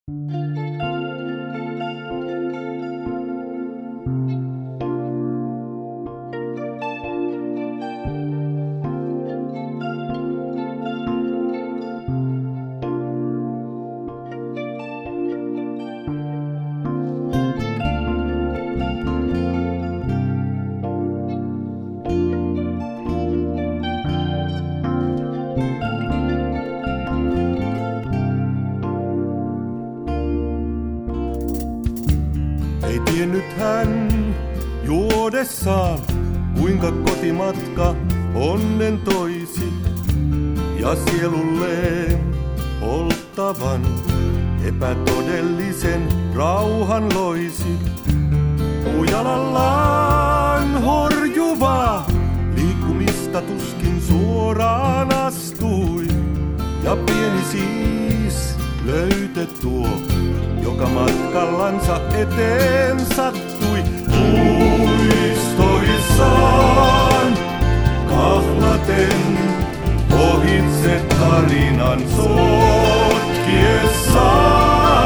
Ei tiennyt hän juodessaan, kuinka kotimatka onnen toisi ja sielulleen polttavan epätodellisen rauhan loisi. Puujalallaan horjuvaa liikkumista tuskin suoraan astui ja pieni siis löytö tuo, joka matkallansa eteen sattui. Muistoissaan kahlaten ohitse tarinan sotkiessa.